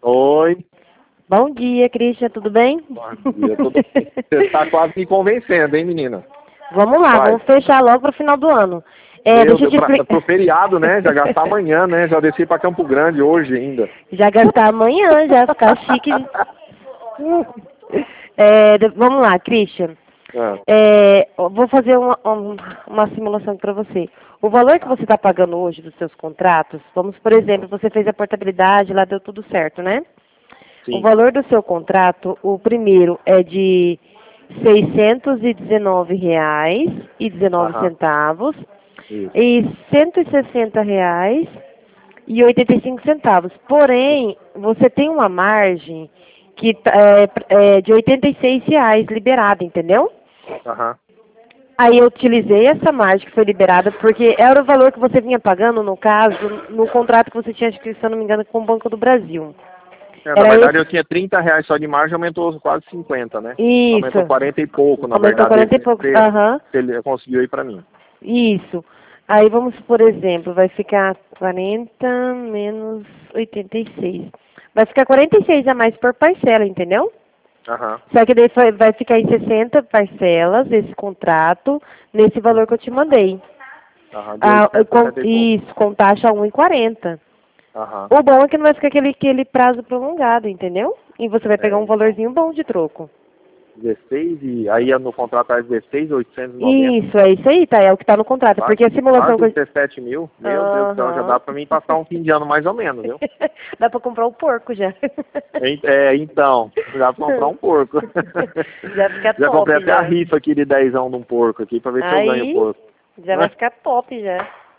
Oi. Bom dia, Christian, tudo bem? Bom dia, Você está quase me convencendo, hein, menina? Vamos lá, Vai. vamos fechar logo pro final do ano. Meu Deixa eu Deus, te explicar. pro feriado, né? Já gastar amanhã, né? Já desci para Campo Grande hoje ainda. Já gastar amanhã, já ficar chique. Vamos lá, Christian. Eu vou fazer uma simulação para você. O valor que você está pagando hoje dos seus contratos, vamos, por exemplo, você fez a portabilidade, lá deu tudo certo, né? Sim. O valor do seu contrato, o primeiro é de R$ 619,19 e R$ 160,85. Porém, você tem uma margem que é de R$ 86 liberada, entendeu? Aí eu utilizei essa margem que foi liberada porque era o valor que você vinha pagando, no caso, no contrato que você tinha, se eu não me engano, com o Banco do Brasil. Na verdade, eu tinha R$ 30 só de margem, aumentou quase 50, né? Isso. Aumentou 40 e pouco, na Aumentou verdade. 40 e pouco, Ele conseguiu ir para mim. Isso. Aí vamos, por exemplo, vai ficar 40 menos 86. Vai ficar 46 a mais por parcela, entendeu? Só que daí vai ficar em 60 parcelas, esse contrato, nesse valor que eu te mandei. Isso, com taxa 1,40. O bom é que não vai ficar aquele prazo prolongado, entendeu? E você vai pegar um valorzinho bom de troco. 16 e aí no contrato é 16.890. Isso, é isso aí, tá? É o que tá no contrato. Quase, porque a simulação... quase 17 mil. Meu Deus do céu, já dá pra mim passar um fim de ano mais ou menos, viu? Dá pra comprar um porco já. Então, dá pra comprar um porco. Já fica top, comprei até a rifa aqui de 10ão de um porco aqui pra ver se eu ganho o porco. Já vai ficar top já.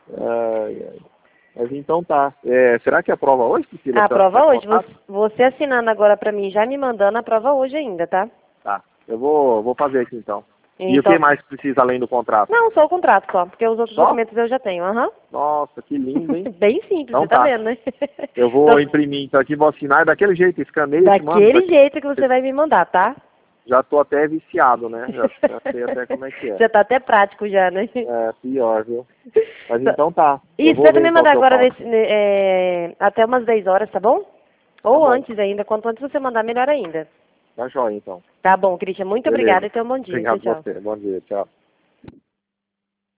Mas então tá. Será que aprova hoje, Priscila? Aprova hoje. Você assinando agora pra mim, já me mandando, aprova hoje ainda, tá? Tá. Eu vou fazer aqui então. E o que mais precisa além do contrato? Não, só o contrato só, porque os outros documentos eu já tenho. Nossa, que lindo, hein? Bem simples, então, você tá vendo, né? Eu vou imprimir então aqui, vou assinar daquele jeito, escaneio. Daquele jeito que você vai me mandar, tá? Já tô até viciado, né? Já sei até como é que é. Já tá até prático já, né? Pior, viu? Mas então tá. Isso, você também mandar agora até umas 10 horas, tá bom? Ou antes ainda, quanto antes você mandar, melhor ainda. Tá joia, então. Tá bom, Christian, muito obrigada e tenha um bom dia. Obrigado a você, bom dia, tchau.